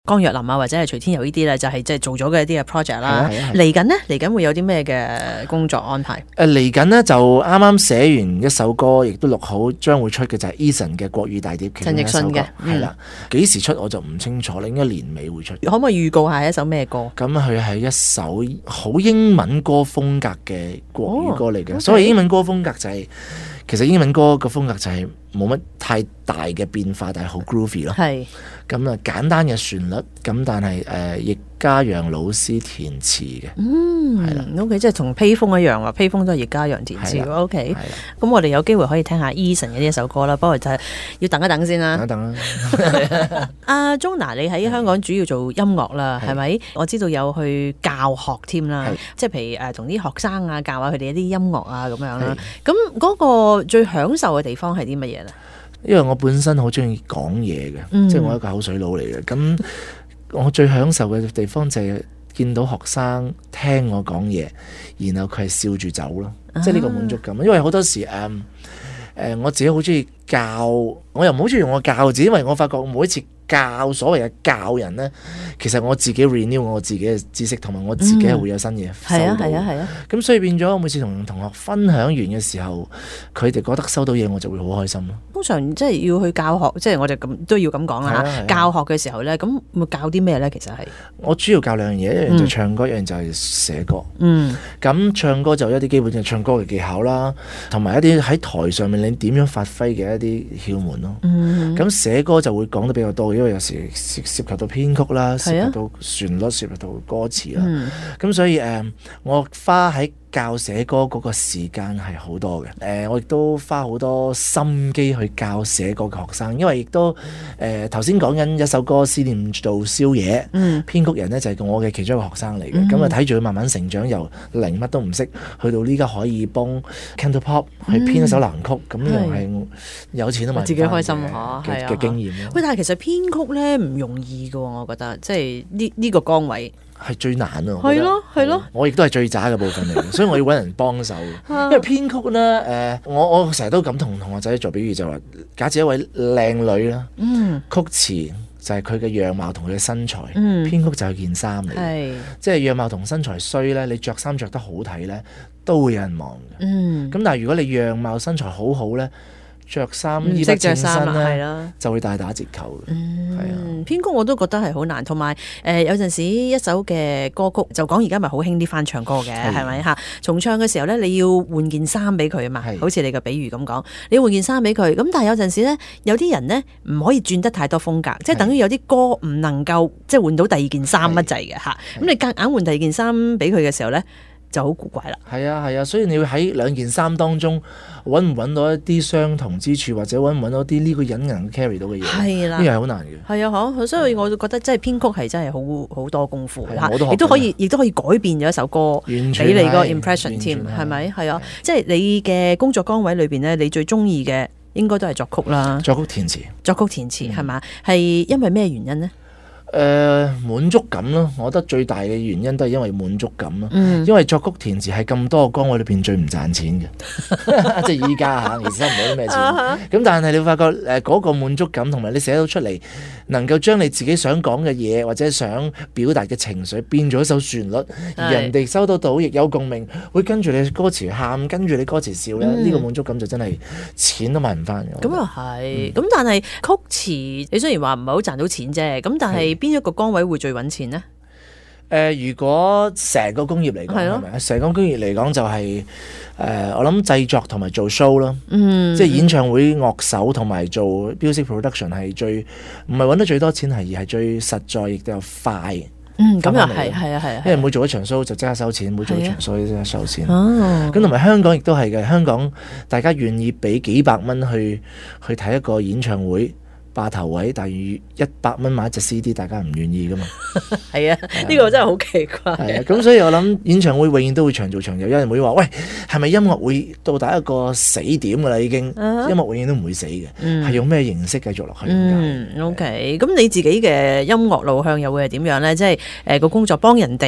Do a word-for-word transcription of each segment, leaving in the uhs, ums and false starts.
江若琳啊，或者係徐天佑呢啲咧，就係即係做咗嘅一啲嘅 project 啦。嚟緊呢，嚟緊會有啲咩嘅工作安排？ 誒嚟緊呢，就啱啱寫完一首歌，亦都錄好，將會出嘅就係 Eason 嘅國語大碟， 陳奕迅嘅， 係啦。幾時出我就唔清楚啦，應該年尾會出。 可唔可以預告下一首咩歌？ 咁佢係一首好英文歌風格嘅國語歌嚟嘅。 哦 okay. 所謂英文歌風格就係、是，其實英文歌個風格就係冇乜太大嘅變化，但係好 groovy 咯。 係。 咁啊，簡單嘅旋律，咁但係誒易家揚老師填詞嘅， 嗯，係啦 ，OK， 即係同披風一樣啊，披風都係易家揚填詞 ，OK，咁我哋有機會可以聽下 Eason 嘅呢一首歌啦，不過就係要等一等先啦。 等一等啦。 阿 Jonah，你喺香港主要做音樂啦，係咪？我知道有去教學添啦，即係譬如誒同啲學生啊教下佢哋一啲音樂啊咁樣啦。咁嗰個最享受嘅地方係啲乜嘢咧？ 因為我本身好中意講嘢嘅，嗯、即係我一個口水佬嚟嘅。咁我最享受嘅地方就係見到學生聽我講嘢，然後佢係笑住走咯，啊、即係呢個滿足感。因為好多時誒誒、嗯呃，我自己好中意教，我又唔好中意用個教字，因為我發覺每一次教所謂嘅教人呢，其實我自己 renew 我自己嘅知識，同埋我自己係會有新嘢收到。係啊係啊係啊。咁所以變咗，每次同同學分享完嘅時候，佢哋覺得收到嘢，我就會好開心咯。 通常即係要去教學，即係我哋咁都要咁講啦嚇。教學嘅時候咧，咁會教啲咩咧？其實係我主要教兩樣嘢，一樣就唱歌，嗯、一樣就係寫歌。 嗯。咁唱歌就有一啲基本嘅唱歌嘅技巧啦，同埋一啲喺台上面你點樣發揮嘅一啲竅門咯。嗯。咁寫歌就會講得比較多，因為有時涉涉及到編曲啦，涉及到旋律，涉及到歌詞啦。咁、嗯、所以誒、呃，我花喺教寫歌嗰個時間係好多嘅，誒、呃，我亦都花好多心機去教寫歌嘅學生，因為亦都誒頭先講緊一首歌《思念做宵夜》，嗯、編曲人呢就係、是、我嘅其中一個學生嚟嘅，咁啊睇住佢慢慢成長，由零乜都唔識，去到呢家可以幫 Cantopop 去編一首藍曲，咁呢樣係有錢都買唔返嘅，自己開心嚇嘅嘅經驗咯。 喂，但係其實編曲咧唔容易嘅喎，我覺得，即係呢呢個崗位。 係最難啊！ 係咯，係咯。 我亦都係最渣嘅部分嚟嘅，所以我要揾人幫手。因為編曲咧，誒、呃，我我成日都咁同同學仔做比喻，就話假設一位靚女啦，嗯、曲詞就係佢嘅樣貌同佢嘅身材，嗯、編曲就係件衫嚟嘅，即係樣貌同身材衰咧，你着衫着得好睇咧，都會有人望嘅。咁、嗯、但係如果你樣貌身材好好咧，着衫衣不稱身咧，就會大打折扣嘅。嗯，係啊， 編曲我都覺得係好難，同埋誒有陣時一首嘅歌曲就講而家咪好興啲翻唱歌嘅，係咪嚇？重唱嘅時候咧，你要換件衫俾佢啊嘛，好似你嘅比喻咁講，你要換件衫俾佢。咁但係有陣時咧，有啲人咧唔可以轉得太多風格，即係等於有啲歌唔能夠即係換到第二件衫乜滯嘅嚇。咁你夾硬換第二件衫俾佢嘅時候咧，就好古怪啦。 係啊係啊，所以你要喺兩件衫當中揾唔揾到一啲相同之處，或者揾唔揾到啲呢個人能 carry 到嘅嘢，係啦，呢個係好難嘅。 係啊，嗬，所以我就覺得即係編曲係真係好好多功夫嚇，亦都可以亦都可以改變咗一首歌俾你個 impression 添，係咪？係啊，即係你嘅工作崗位裏邊咧，你最中意嘅應該都係作曲啦， 作曲填詞， 作曲填詞係嘛？係因為咩原因呢？ 誒、呃、滿足感咯，我覺得最大嘅原因都係因為滿足感咯。嗯、因為作曲填詞係咁多個崗位裏邊最唔賺錢嘅，即係依家嚇，其實唔係啲咩錢。咁但係你會發覺誒嗰、呃那個滿足感同埋你寫到出嚟，能夠將你自己想講嘅嘢或者想表達嘅情緒變咗一首旋律，而人哋收到到亦有共鳴，會跟住你歌詞喊，跟住你歌詞笑咧，呢、嗯、個滿足感就真係錢都買唔翻嘅。 咁又係，咁、嗯、但係曲詞你雖然話唔係好賺到錢啫，咁但係邊一個崗位會最揾錢呢？ 誒、呃，如果成個工業嚟講，係咪啊？成個工業嚟講就係、是、誒、呃，我諗製作同埋做 show 咯，嗯，即係演唱會樂手同埋做 music production 係最唔係揾得最多錢，係而係最實在亦都有快。 嗯，咁又係，係啊，係啊， 因為每做一場 show 就即刻收錢，每做一場 show 即刻收錢。哦，咁同埋香港亦都係嘅，香港大家願意俾幾百蚊去去睇一個演唱會。霸頭位，但係一百蚊買一隻 C D， 大家唔願意噶嘛？ 係啊，呢、呢個真係好奇怪。 係啊，咁所以我諗演唱會永遠都會長做長有，有人會話：喂，係咪音樂會到達一個死點噶啦？已經，uh-huh. 音樂永遠都唔會死嘅，係、嗯、用咩形式繼續落去？ 嗯 ，OK。咁你自己嘅音樂路向又會係點樣咧？即係誒個工作幫人哋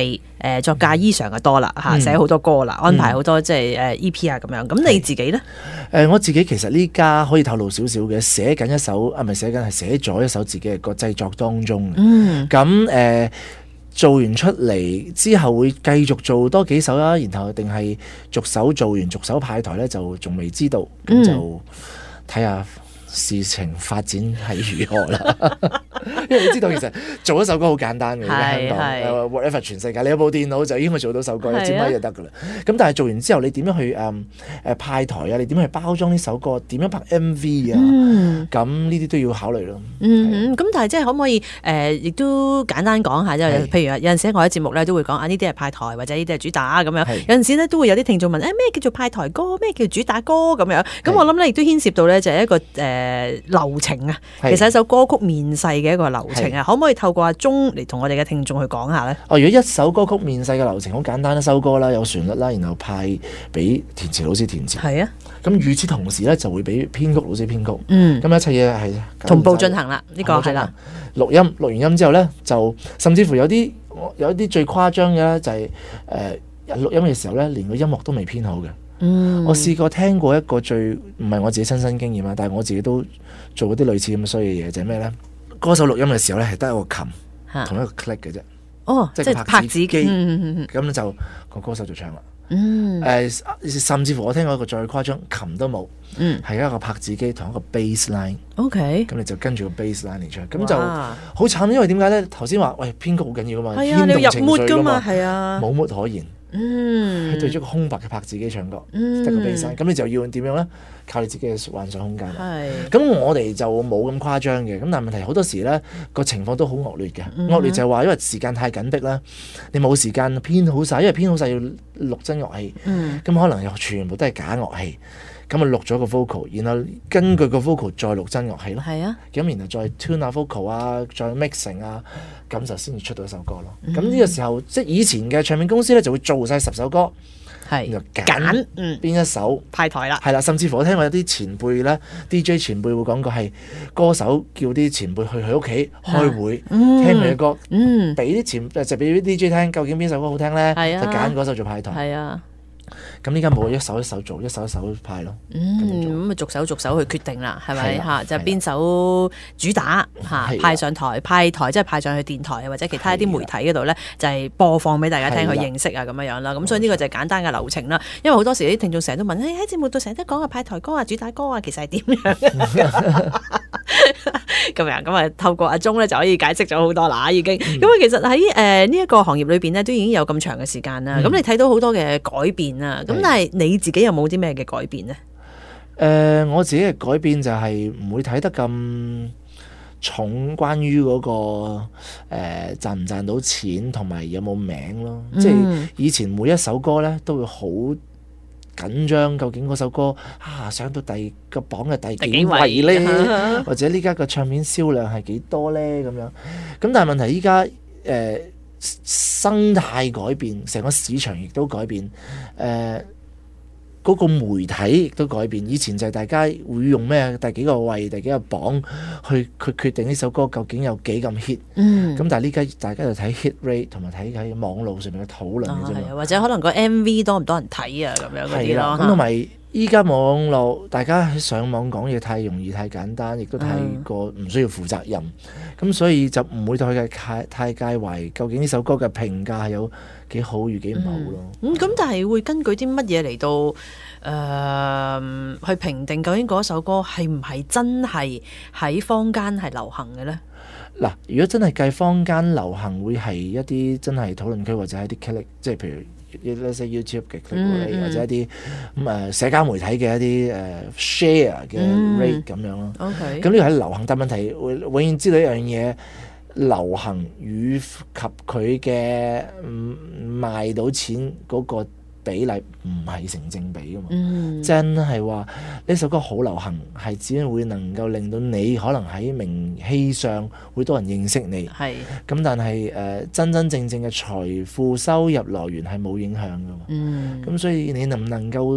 誒作嫁衣裳嘅多啦嚇，寫好多歌啦，安排好多即係誒 E P 啊咁樣。咁你自己咧？ 誒我自己其實呢家可以透露少少嘅，寫緊一首啊，唔係寫緊係寫咗一首自己嘅歌製作當中。嗯，咁誒、呃、做完出嚟之後會繼續做多幾首啦，然後定係逐首做完逐首派台咧，就仲未知道，咁、嗯、就睇下事情發展係如何啦。因為你知道其實做一首歌好簡單嘅，喺香港、uh, whatever 全世界，你有部電腦就已經可以做到首歌，你支咪就得噶啦。咁但係做完之後，你點樣去誒誒、呃、派台啊？你點樣去包裝呢首歌？點樣拍 M V 啊？咁呢啲都要考慮咯。 嗯，咁但係即係可唔可以誒？亦、呃、都簡單講下，即係譬如有陣時我喺節目咧都會講啊，呢啲係派台或者呢啲係主打咁樣。有陣時咧都會有啲聽眾問誒咩、欸、叫做派台歌？咩叫主打歌咁樣？咁我諗咧亦都牽涉到咧就係一個誒、呃、流程啊。其實一首歌曲面世嘅一個流程啊，可唔可以透過阿鐘嚟同我哋嘅聽眾去講下咧？ 哦，如果一首歌曲面世嘅流程好簡單，一首歌啦，有旋律啦，然後派俾填詞老師填詞。係啊。咁與此同時咧，就會俾編曲老師編曲。嗯。咁一切嘢係同步進行啦，呢、這個係啦。 錄音錄完音之後咧，就甚至乎有啲有一啲最誇張嘅咧，就係誒錄音嘅時候咧，連個音樂都未編好嘅。嗯。我試過聽過一個最唔係我自己親身經驗啊，但係我自己都做過啲類似咁嘅衰嘅嘢，就係咩咧？歌手錄音嘅時候咧，係得一個琴同一個 click 嘅啫。哦，即係拍子機。咁、嗯、就個歌手就唱啦。嗯。誒、呃，甚至乎我聽過一個再誇張，琴都冇。嗯。係一個拍子機同一個 bass line。OK。咁你就跟住個 bass line 嚟唱，咁就好慘。因為點解咧？頭先話喂編曲好緊要噶嘛，牽動情緒噶嘛，係啊，冇 mood 可言。嗯，係對住個空白嘅拍子機唱歌，得、嗯、個 bass， 咁你就要點樣咧？靠你自己嘅幻想空間。係，咁我哋就冇咁誇張嘅，咁但係問題好多時咧個情況都好惡劣嘅，嗯、惡劣就係話因為時間太緊迫啦，你冇時間編好晒，因為編好晒要錄真樂器，咁、嗯、可能又全部都係假樂器。咁啊錄咗個 vocal， 然後根據個 vocal 再錄真樂器咯。係啊。咁然後再 tune 下 vocal 啊，再 mixing 啊，咁就先至出到一首歌咯。咁、嗯、呢個時候，即係以前嘅唱片公司咧就會做晒十首歌，係就揀邊一首、嗯、派台啦。係啦，甚至乎我聽過有啲前輩咧 ，D J 前輩會講過係歌手叫啲前輩去佢屋企開會，嗯、聽佢嘅歌，嗯，俾啲前就俾啲 D J 聽，究竟邊首歌好聽咧，就揀嗰首做派台。係啊。咁呢家冇一首一首做，一首一首派咯。嗯，咁啊逐首逐首去決定啦，係咪嚇？就邊首主打嚇派上台，派台即係派上去電台或者其他一啲媒體嗰度咧，就係播放俾大家聽去認識啊咁樣樣啦。咁所以呢個就係簡單嘅流程啦。因為好多時啲聽眾成日都問，誒喺節目度成日都講啊派台歌啊、主打歌啊，其實係點樣？咁樣咁啊，透過阿鐘咧就可以解釋咗好多啦，已經。咁啊，其實喺誒呢一個行業裏邊咧，都已經有咁長嘅時間啦。咁、嗯、你睇到好多嘅改變啊。咁但係你自己有冇啲咩嘅改變呢？誒、呃，我自己嘅改變就係唔會睇得咁重，關於嗰、那個誒、呃、賺唔賺到錢同埋有冇名咯。嗯、即係以前每一首歌咧都會好緊張，究竟嗰首歌啊上到第個榜嘅第幾位咧，或者呢家個唱片銷量係幾多咧咁樣。咁但係問題依家誒生態改變，成個市場亦都改變，誒、呃、嗰、那個媒體亦都改變。以前就係大家會用咩第幾個位、第幾個榜去去決定呢首歌究竟有幾咁 hit。嗯。咁但係呢家大家就睇 hit rate 同埋睇喺網絡上面嘅討論嘅啫嘛。或者可能個 M V 多唔多人睇啊咁樣嗰啲咯。咁同埋依家網絡大家喺上網講嘢太容易、太簡單，亦都太過唔需要負責任。咁、嗯、所以就唔會太太太介懷究竟呢首歌嘅評價係有幾好與幾唔好咯。嗯，咁、嗯、但係會根據啲乜嘢嚟到誒、呃、去評定究竟嗰首歌係唔係真係喺坊間係流行嘅咧？嗱，如果真係計坊間流行，會係一啲真係討論區或者係啲 click， 即係譬如。YouTube 嘅 click rate、嗯、或者一啲咁誒社交媒體嘅一啲誒、uh, share 嘅 rate 咁、嗯、樣咯。OK，咁呢個係流行，但問題會永遠知道一樣嘢，流行與及佢嘅賣到錢嗰個比例唔係成正比噶嘛。嗯、真係話呢首歌好流行，係只會能夠令到你可能喺名氣上會多人認識你。係咁，但係誒、呃、真真正正嘅財富收入來源係冇影響噶嘛。嗯，咁所以你能唔能夠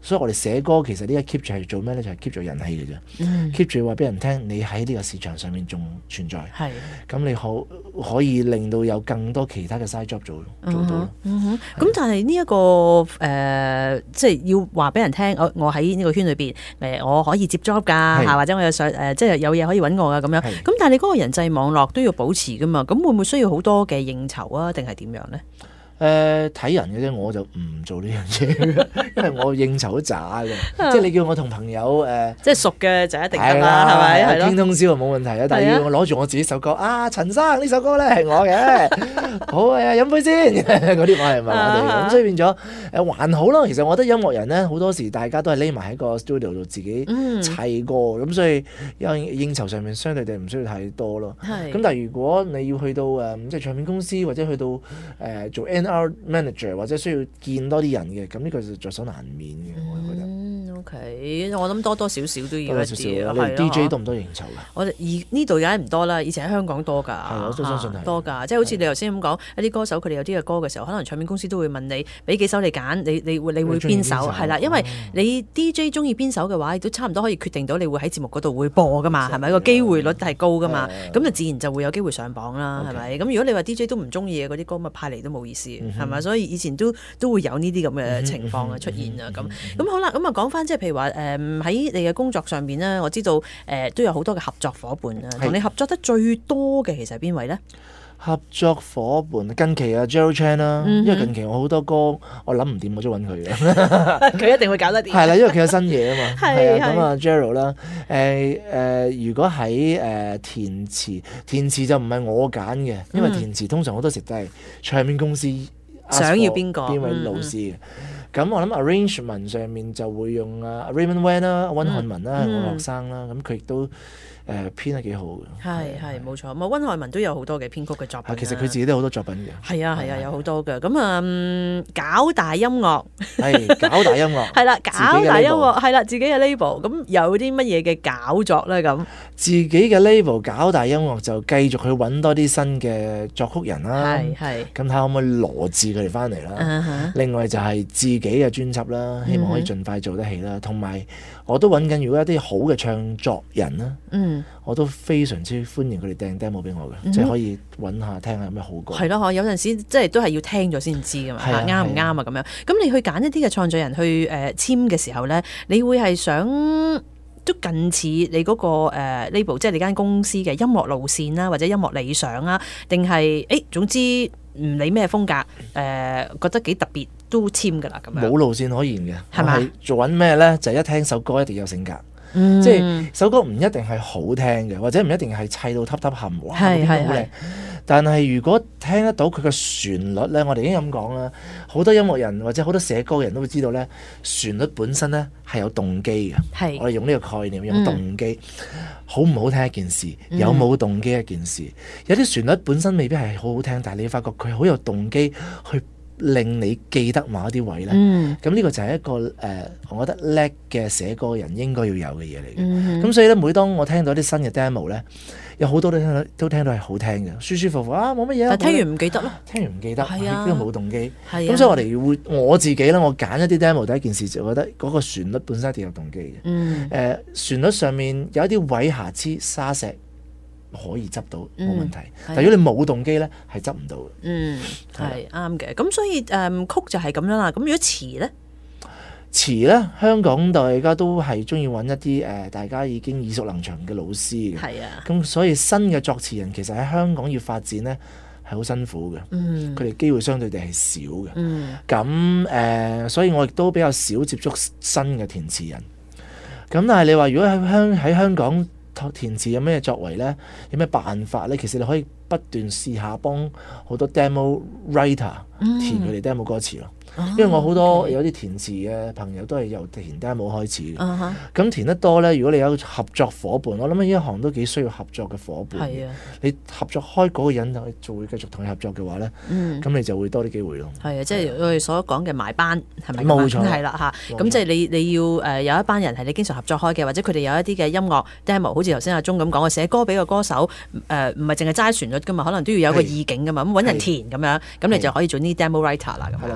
所以我哋寫歌其實呢個 keep 住係做咩咧？就係 keep 住人氣嘅啫，keep 住話俾人聽，你喺呢個市場上面仲存在，咁你可可以令到有更多其他嘅 side job 做做到咯。 咁但係呢一個誒，即係要話俾人聽，我我喺呢個圈裏邊誒，我可以接 job 㗎嚇，或者我有想誒，即係有嘢可以揾我㗎咁樣。咁但係你嗰個人際網絡都要保持㗎嘛？咁會唔會需要好多嘅應酬啊？定係點樣咧？ 誒睇人嘅啫，我就唔做呢樣嘢，因為我應酬都渣嘅，即係你叫我同朋友誒， 即係熟嘅就一定得啦，係咪？係咯， 傾通宵就冇問題啊。但係要我攞住我自己首歌啊，陳生呢首歌咧係我嘅，好啊，飲杯先嗰啲我係唔係我哋嘅，咁所以變咗誒還好咯。其實我覺得音樂人咧好多時大家都係匿埋喺個 studio 度自己砌歌，咁所以因為應酬上面相對地唔需要太多咯。咁但係如果你要去到誒即係唱片公司或者去到誒做 manager 或者需要見多啲人嘅，咁呢個就在所難免嘅，我覺得。 嗯 OK，我諗多多少少都要一啲。 你 D J 多唔多應酬㗎？ 我哋而呢度梗係唔多啦，以前喺香港多㗎。 係，我都相信係多㗎。即係好似你頭先咁講，一啲歌手佢哋有啲嘅歌嘅時候，可能唱片公司都會問你，俾幾首你揀，你你會你會邊首？係啦，因為你 D J 中意邊首嘅話，亦都差唔多可以決定到你會喺節目嗰度會播㗎嘛，係咪？個機會率係高㗎嘛，咁就自然就會有機會上榜啦，係咪？咁如果你話 D J 都唔中意嘅嗰啲歌，咪派嚟都冇意思，係咪？所以以前都都會有呢啲咁嘅情況嘅出現啊，咁咁好啦，咁啊講翻即係譬如話誒喺你嘅工作上邊咧，我知道誒、呃、都有好多嘅合作伙伴啊，同你合作得最多嘅其實係邊位咧？ 合作伙伴近期啊 Gerald Chan 啦，因為近期我好多歌我諗唔掂，我都揾佢嘅， 佢一定會搞得掂。係啦，因為佢有新嘢啊嘛。 係啊，咁啊 Gerald 啦，誒誒，如果喺誒填詞，填詞就唔係我揀嘅，因為填詞通常好多時都係唱片公司想要邊個邊位老師嘅。咁、嗯、我諗 arrangement 上面就會用啊 Raymond Wen 啦、温漢文啦，係我學生啦，咁佢亦都。誒、呃、編得幾好嘅， 係係冇錯。咁啊，温漢文都有好多嘅編曲嘅作品。 其實佢自己都有好多作品嘅。 係啊係啊，有好多嘅。咁啊、嗯，搞大音樂係搞大音樂係啦，搞大音樂係啦，自己嘅 label。咁有啲乜嘢嘅搞作咧？咁自己嘅 label 搞大音樂就繼續去揾多啲新嘅作曲人啦。 係係。 咁睇下可唔可以羅致佢哋翻嚟啦。Uh-huh. 另外就係自己嘅專輯啦，希望可以盡快做得起啦。同埋、uh-huh. 我都揾緊，如果一啲好嘅唱作人啦。嗯。我都非常之歡迎佢哋訂 demo 俾我嘅，嗯、即係可以揾下聽下有咩好歌。係咯，有陣時即係都係要聽咗先知噶嘛，啱唔啱啊咁樣。咁你去揀一啲嘅創作人去誒、呃、簽嘅時候咧，你會係想都近似你嗰、那個誒 label，即係你間公司嘅音樂路線啦，或者音樂理想啊，定係誒總之唔理咩風格誒、呃，覺得幾特別都簽噶啦咁樣。冇路線可言嘅， 係咪？ 做緊咩咧？就係、一聽首歌一定有性格。嗯、即係首歌唔一定係好聽嘅，或者唔一定係砌到揼揼冚哇好靚。但係如果聽得到佢嘅旋律咧，我哋已經咁講啦。好多音樂人或者好多寫歌嘅人都會知道咧，旋律本身咧係有動機嘅。我哋用呢個概念，用動機，嗯、好唔好聽一件事，有冇動機一件事。嗯、有啲旋律本身未必係好好聽，但係你發覺佢好有動機去令你記得某一啲位咧，咁、嗯、呢個就係一個誒、呃，我覺得叻嘅寫歌人應該要有嘅嘢嚟嘅。咁、嗯、所以咧，每當我聽到啲新嘅 demo 咧，有好多都聽到都聽到係好聽嘅，舒舒服服啊，冇乜嘢。 但聽完唔記得咯， 聽完唔記得，係啊，呢個冇動機。咁、 啊、 所以我哋會我自己咧，我揀一啲 demo，第一件事就覺得嗰個旋律本身一定有動機嘅。誒、嗯呃，旋律上面有一啲位瑕疵、沙石。可以執到冇、嗯、問題，但如果你冇動機咧，係執唔到嘅。嗯， 係啱嘅。咁所以誒、嗯、曲就係咁樣啦。咁如果詞咧， 詞咧，香港大家都係中意揾一啲誒、呃，大家已經耳熟能詳嘅老師嘅。係啊。咁所以新嘅作詞人其實喺香港要發展咧係好辛苦嘅。嗯。佢哋機會相對地係少嘅。嗯。咁誒、呃，所以我亦都比較少接觸新嘅填詞人。咁但係你話如果喺香喺香港，填詞有咩作為呢？有咩辦法呢？其實你可以不斷試下幫好多 demo writer 填佢哋 demo 歌詞咯。因為我好多、oh, okay. 有啲填詞嘅朋友都係由填 demo 開始嘅，咁、uh-huh. 填得多呢，如果你有合作伙伴，我諗呢一行都幾需要合作嘅伙伴。係啊，你合作開嗰個人就做繼續同佢合作嘅話呢，咁、嗯、你就會多啲機會咯。係啊，即係我哋所講嘅埋班係咪？冇錯，係啦嚇。咁即係你你要誒有一班人係你經常合作開嘅，或者佢哋有一啲嘅音樂 demo， 好似頭先阿鐘咁講嘅，寫歌俾個歌手誒，唔係淨係齋旋律噶嘛，可能都要有個意境噶嘛，咁揾人填咁樣，咁你就可以做呢啲 demo writer 啦。咁樣最慘就係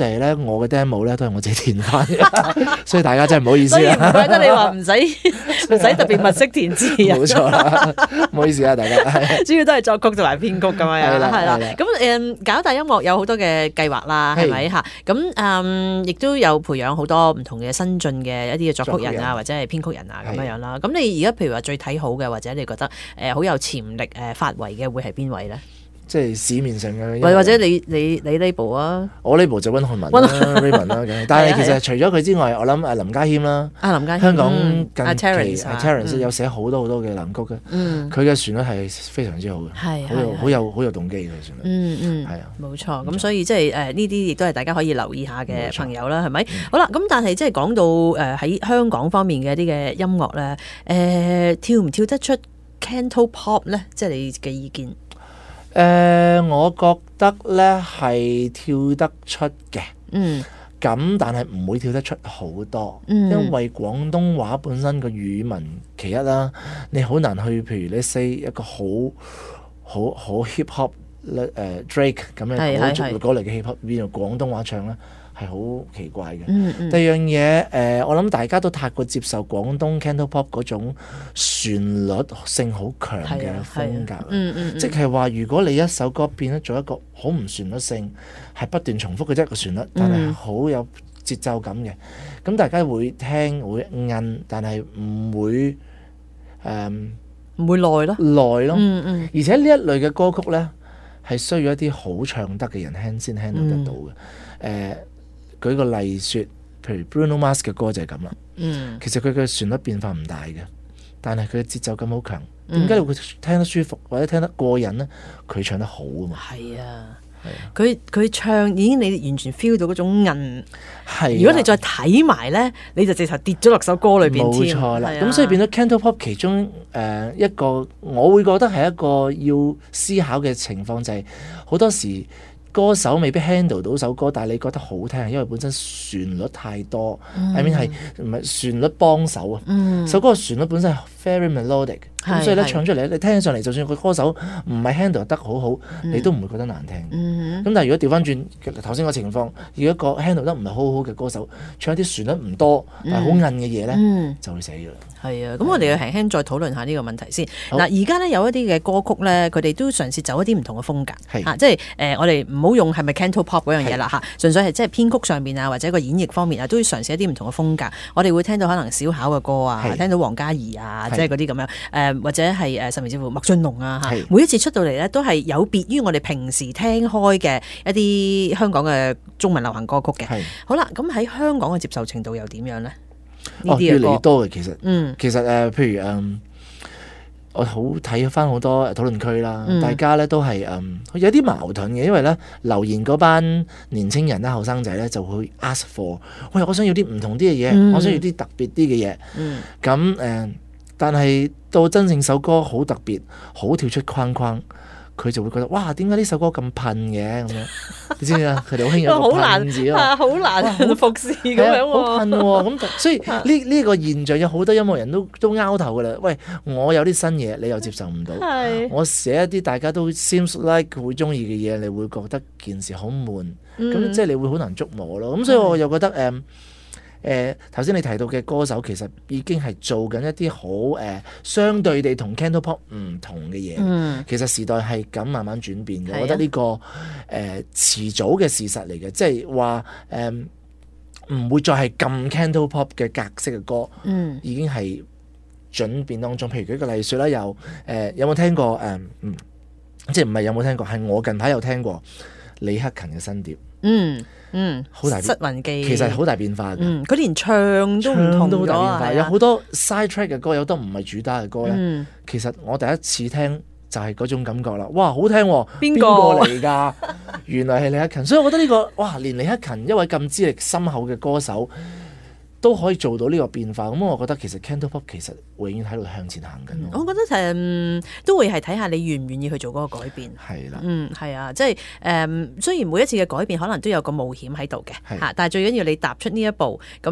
嚟咧，我嘅 demo 咧都係我自己填翻嘅，所以大家真係唔好意思所以唔啦。 怪得你話唔使唔使特別物色填詞啊。 冇錯啦，唔好意思啊，大家。 主要都係作曲同埋編曲咁樣樣啦，係啦。咁誒搞大音樂有好多嘅計劃啦，係咪嚇？咁誒亦都有培養好多唔同嘅新進嘅一啲嘅作曲人啊，或者係編曲人啊咁樣樣啦。咁你而家譬如話最睇好嘅，或者你覺得誒好有潛力誒發圍嘅，會係邊位咧？ 即係市面上嘅， 或或者你你你呢部啊？ 我呢部就溫漢文啦 ，Raymond 啦，梗係。但係其實除咗佢之外，我諗誒林家謙啦， 啊林家謙， 香港近期 Terence 有寫好多好多嘅藍曲嘅，佢嘅旋律係非常之好嘅， 係好有好有好有動機嘅旋律。 嗯嗯，係啊，冇錯。咁所以即係誒呢啲亦都係大家可以留意下嘅朋友啦，係咪？好啦，咁但係即係講到誒喺香港方面嘅一啲嘅音樂咧，誒跳唔跳得出 Cantopop 咧？即係你嘅意見。 誒、呃，我覺得咧係跳得出嘅，嗯，咁但係唔會跳得出好多，嗯，因為廣東話本身個語文其一啦，你好難去，譬如你 say 一個好好好 hip hop 咧，誒 Drake 咁樣嗰嗰類嘅 hip hop 變用廣東話唱咧，係好奇怪嘅。嗯嗯、第二樣嘢，誒、呃，我諗大家都太過接受廣東 Cantopop 嗰種旋律性好強嘅風格，嗯嗯嗯、即係話如果你一首歌變咗做一個好唔旋律性，係不斷重複嘅一個旋律，但係好有節奏感嘅，咁、嗯、大家會聽會摁，但係唔會誒唔、 呃、會耐咯， 耐咯， 嗯嗯、 而且呢一類嘅歌曲咧係需要一啲好唱得嘅人聽先聽到得到嘅，誒、嗯。呃舉個例説，譬如 Bruno Mars 嘅歌就係咁啦。嗯，其實佢嘅旋律變化唔大嘅，但係佢嘅節奏感好強。點解你會聽得舒服或者聽得過癮呢？佢唱得好啊嘛。係啊，佢佢、啊、唱已經你完全 feel 到嗰種韌。係、啊。如果你再睇埋呢，你就直頭跌咗落首歌裏邊添。冇錯啦。咁、啊、所以變咗 Cantopop 其中誒、呃、一個，我會覺得係一個要思考嘅情況就係、是、好多時。歌手未必 handle 到首歌，但係你覺得好聽，因為本身旋律太多，I mean係唔係旋律幫手啊？嗯、首歌嘅旋律本身係 very melodic，咁是所以咧唱出嚟，你聽起上嚟，就算個歌手唔係 handle 得好好，嗯、你都唔會覺得難聽。咁、嗯、但係如果調翻轉頭先個情況，如果個 handle 得唔係好好嘅歌手，唱一啲旋律唔多但係好韌嘅嘢咧，嗯、就會死㗎啦。係啊，咁我哋要輕輕再討論下呢個問題先。嗱，而家咧有一啲嘅歌曲咧，佢哋都嘗試走一啲唔同嘅風格，嚇是、啊，即係誒、呃，我哋唔好用係咪 Cantopop 嗰樣嘢啦嚇，純粹係即係編曲上面啊，或者個演繹方面啊，都要嘗試一啲唔同嘅風格。我哋會聽到可能小巧嘅歌啊，是聽到黃嘉怡啊，是即係嗰啲咁樣誒、呃，或者係誒甚至乎麥浚龍啊嚇，是每一次出到嚟咧都係有別於我哋平時聽開嘅一啲香港嘅中文流行歌曲嘅。是好啦，咁喺香港嘅接受程度又點樣咧？ 哦，越嚟越多嘅其實，嗯、其實誒、呃，譬如誒、嗯，我好睇翻好多討論區啦，嗯、大家咧都係誒、嗯、有啲矛盾嘅，因為咧留言嗰班年青人啦、後生仔咧就會 ask for，喂，我想要啲唔同啲嘅嘢，嗯、我想要啲特別啲嘅嘢，咁誒、嗯呃，但係到真正首歌好特別，好跳出框框。佢就會覺得哇，點解呢首歌咁噴嘅咁樣？你知唔知啊？佢哋好興有個噴字啊，好難服侍咁樣喎，好噴喎。咁所以呢呢個現象有好多音樂人都都拗頭噶啦。喂，我有啲新嘢，你又接受唔到。是我寫一啲大家都 seems like 會中意嘅嘢，你會覺得件事好悶。咁、嗯、即係你會好難捉摸咯。咁所以我又覺得誒。誒頭先你提到嘅歌手其實已經係做緊一啲好誒相對地同 Cantopop 唔同嘅嘢，嗯、其實時代係咁慢慢轉變嘅，啊、我覺得呢、這個誒、呃、遲早嘅事實嚟嘅，即係話誒唔會再係咁 Cantopop 嘅格式嘅歌，嗯、已經係轉變當中。譬如舉個例説啦，有誒、呃、有冇聽過誒、呃？嗯，即係唔係有冇聽過？係我近排有聽過李克勤嘅新碟。嗯。嗯，好大失魂記其實好大變化嘅。嗯，佢連唱都唔同咗啊！有好多 side track 嘅歌，有好多唔係主打嘅歌咧。嗯、其實我第一次聽就係嗰種感覺啦。哇，好聽喎、哦！邊個嚟㗎？原來係李克勤。所以我覺得呢、這個哇，連李克勤一位咁資歷深厚嘅歌手都可以做到呢個變化。咁我覺得其實 Cantopop 其實永遠喺度向前行緊、嗯。我覺得誒、嗯、都會係睇下你願唔願意去做嗰個改變。係啦，嗯，係啊，即係誒、嗯，雖然每一次嘅改變可能都有個冒險喺度嘅嚇，的但係最緊要你踏出呢一步，咁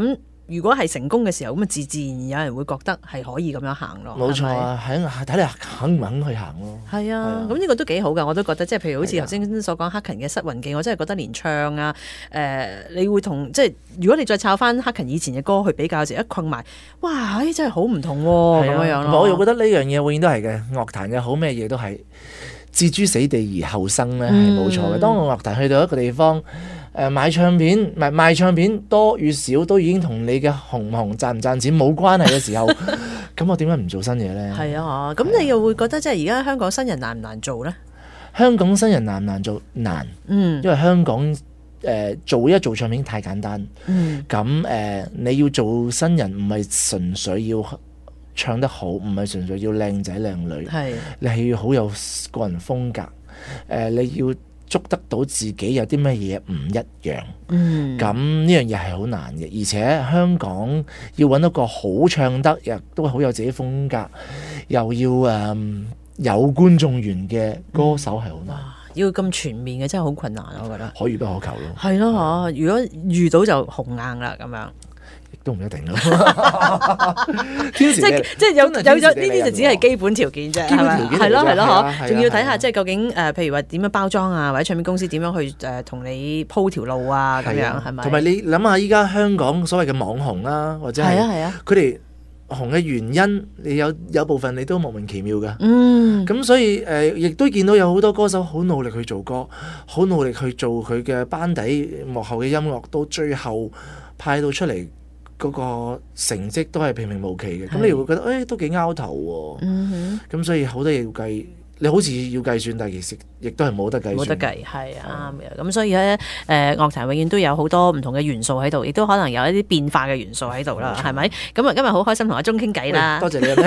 如果係成功嘅時候，咁啊自自然有人會覺得係可以咁樣行咯。 冇錯啊，喺睇你肯唔肯去行咯。 係啊，咁呢個都幾好噶，我都覺得即係譬如好似頭先所講克勤嘅《失魂記》，我真係覺得連唱啊，誒、呃，你會同即係如果你再抄翻克勤以前嘅歌去比較時，一困埋，哇，誒真係好唔同喎咁樣樣咯。 我又覺得呢樣嘢永遠都係嘅，樂壇又好咩嘢都係置諸死地而後生咧，係冇錯嘅。當個樂壇去到一個地方，誒、呃、買唱片唔係賣唱片多與少都已經同你嘅紅唔紅賺唔賺錢冇關係嘅時候，咁我點解唔做新嘢咧？ 係啊，咁你又會覺得即係而家香港新人難唔難做咧？ 香港新人難唔難做？難， 嗯， 因為香港誒、呃、做一做唱片太簡單， 嗯， 咁誒、呃、你要做新人唔係純粹要唱得好，唔係純粹要靚仔靚女， 係你係要好有個人風格，誒、呃、你要捉得到自己有啲乜嘢唔一樣，嗯，咁呢樣嘢係好難嘅，而且香港要揾一個好唱得，亦都好有自己風格，又要誒、呃、有觀眾緣嘅歌手係好難。嗯， 要咁全面嘅真係好困難，我覺得可遇不可求咯。 係咯嚇，如果遇到就紅硬啦咁樣。 都唔一定咯， 即係即係有有有呢啲就只係基本條件啫，係咪？係咯係咯嗬，仲要睇下即係究竟誒，譬如話點樣包裝啊，或者唱片公司點樣去誒同你鋪條路啊咁樣係咪？同埋你諗下依家香港所謂嘅網紅啦，或者係佢哋紅嘅原因，你有有部分你都莫名其妙㗎。嗯，咁所以誒，亦都見到有好多歌手好努力去做歌，好努力去做佢嘅班底幕後嘅音樂，到最後派到出嚟。嗰個成績都係平平無奇嘅，咁你會覺得誒、哎、都幾拗頭喎、啊。咁、嗯、哼所以好多嘢要計，你好似要計算，但係其實亦都係冇得計算。冇得計，係啱嘅。咁所以咧，誒、呃、樂壇永遠都有好多唔同嘅元素喺度，亦都可能有一啲變化嘅元素喺度啦，係咪？咁啊，今日好開心同阿鐘傾偈啦。多謝你啊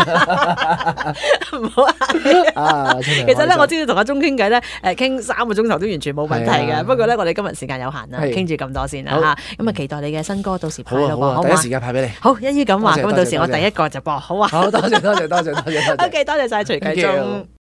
Mary。唔好啊，其實咧，我知道同阿鐘傾偈咧，誒傾三個鐘頭都完全冇問題嘅。啊、不過咧，我哋今日時間有限啦，傾住咁多先啦嚇。咁啊，期待你嘅新歌到時派咯噃，好嘛？第一時間派俾你。好，一於咁話，咁到時我第一個就播，好啊。好，多謝多謝多謝多謝。O K， 多謝晒徐繼宗。